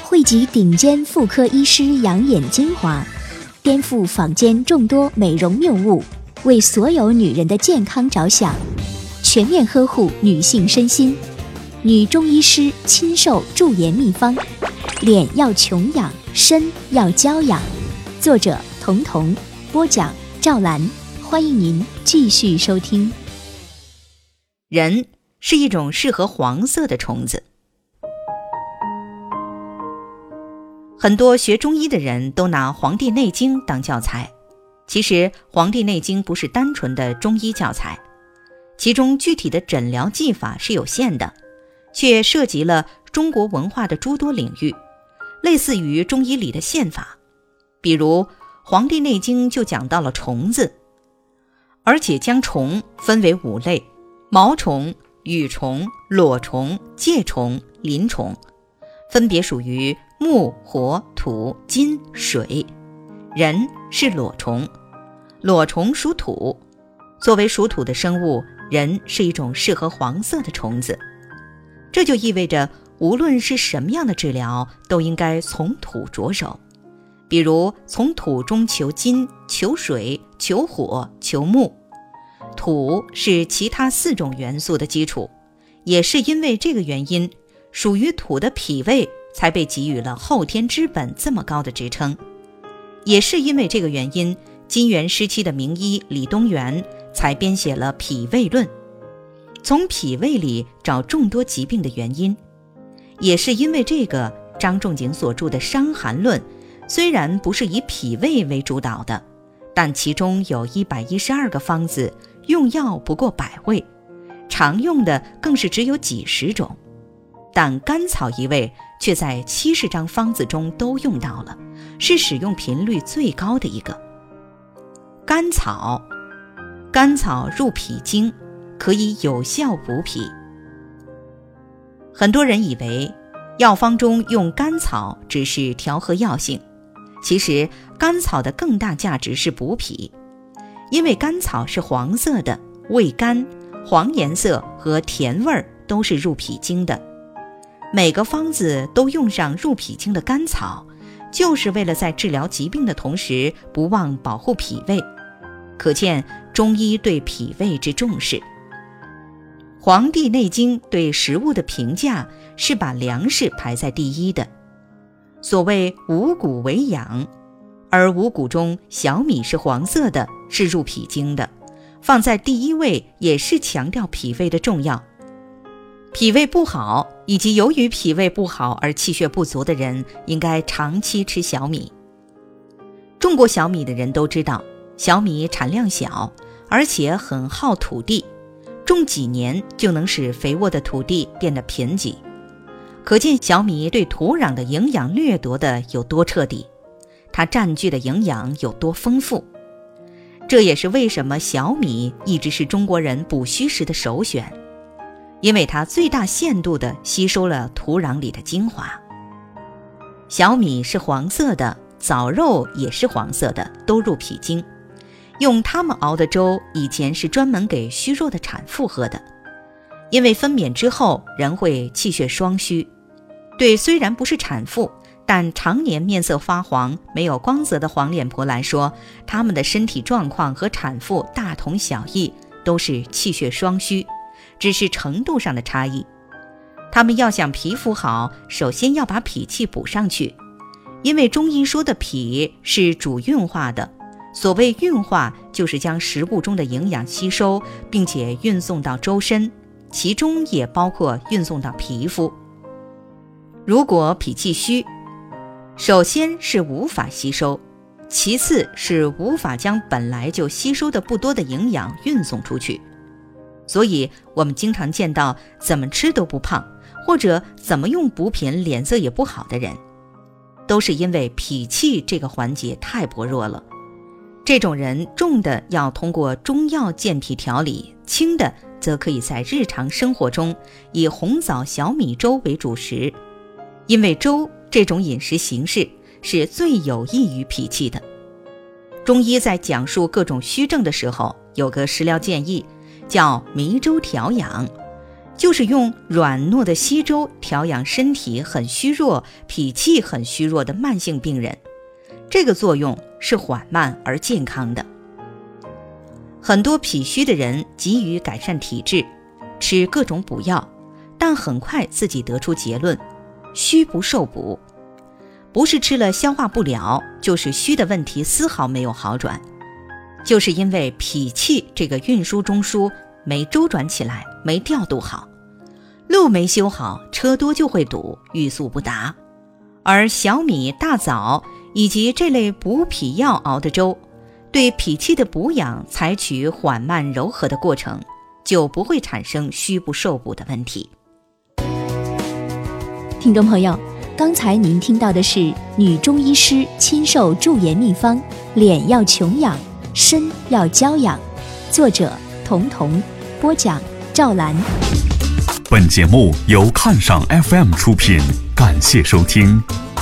汇集顶尖妇科医师养眼精华，颠覆坊间众多美容谬误，为所有女人的健康着想，全面呵护女性身心。女中医师亲授驻颜秘方，脸要穷养，身要娇养。作者彤彤，播讲赵兰。欢迎您继续收听。 人是一种适合黄色的虫子。很多学中医的人都拿《黄帝内经》当教材，其实《黄帝内经》不是单纯的中医教材，其中具体的诊疗技法是有限的，却涉及了中国文化的诸多领域，类似于中医里的宪法。比如《黄帝内经》就讲到了虫子，而且将虫分为5类：毛虫、羽虫、裸虫、介虫、鳞虫，分别属于木、火、土、金、水。人是裸虫，裸虫属土，作为属土的生物，人是一种适合黄色的虫子。这就意味着无论是什么样的治疗，都应该从土着手，比如从土中求金、求水、求火、求木。土是其他4种元素的基础，也是因为这个原因，属于土的脾胃才被给予了后天之本这么高的职称。也是因为这个原因，金元时期的名医李东垣才编写了《脾胃论》，从脾胃里找众多疾病的原因。也是因为这个，张仲景所著的《伤寒论》虽然不是以脾胃为主导的，但其中有112个方子，用药不过100味，常用的更是只有几十种，但甘草一味却在70张方子中都用到了，是使用频率最高的一个。甘草入脾经，可以有效补脾。很多人以为药方中用甘草只是调和药性，其实甘草的更大价值是补脾，因为甘草是黄色的，味甘，黄颜色和甜味都是入脾经的。每个方子都用上入脾经的甘草，就是为了在治疗疾病的同时不忘保护脾胃，可见中医对脾胃之重视。《黄帝内经》对食物的评价是把粮食排在第一的，所谓五谷为养，而五谷中小米是黄色的，是入脾经的，放在第1位也是强调脾胃的重要。脾胃不好以及由于脾胃不好而气血不足的人，应该长期吃小米。种过小米的人都知道，小米产量小，而且很耗土地，种几年就能使肥沃的土地变得贫瘠，可见小米对土壤的营养掠夺的有多彻底，它占据的营养有多丰富。这也是为什么小米一直是中国人补虚时的首选，因为它最大限度地吸收了土壤里的精华。小米是黄色的，枣肉也是黄色的，都入脾经。用它们熬的粥，以前是专门给虚弱的产妇喝的，因为分娩之后人会气血双虚。对虽然不是产妇，但常年面色发黄、没有光泽的黄脸婆来说，她们的身体状况和产妇大同小异，都是气血双虚，只是程度上的差异。她们要想皮肤好，首先要把脾气补上去，因为中医说的脾是主运化的，所谓运化就是将食物中的营养吸收，并且运送到周身，其中也包括运送到皮肤。如果脾气虚，首先是无法吸收，其次是无法将本来就吸收的不多的营养运送出去。所以我们经常见到怎么吃都不胖，或者怎么用补品脸色也不好的人，都是因为脾气这个环节太薄弱了。这种人重的要通过中药健脾调理，轻的则可以在日常生活中以红枣小米粥为主食，因为粥这种饮食形式是最有益于脾气的。中医在讲述各种虚症的时候，有个食疗建议叫迷粥调养， 就是用软糯的稀粥调养身体很虚弱、脾气很虚弱的慢性病人，这个作用是缓慢而健康的。很多脾虚的人急于改善体质，吃各种补药，但很快自己得出结论：虚不受补。不是吃了消化不了，就是虚的问题丝毫没有好转，就是因为脾气这个运输中枢没周转起来，没调度好，路没修好，车多就会堵，欲速不达。而小米、大枣以及这类补脾药熬的粥，对脾气的补养采取缓慢柔和的过程，就不会产生虚不受补的问题。 听众朋友，刚才您听到的是女中医师亲授驻颜秘方，脸要穷养，身要娇养，作者童童，播讲赵兰。 本节目由看赏 FM 出品，感谢收听。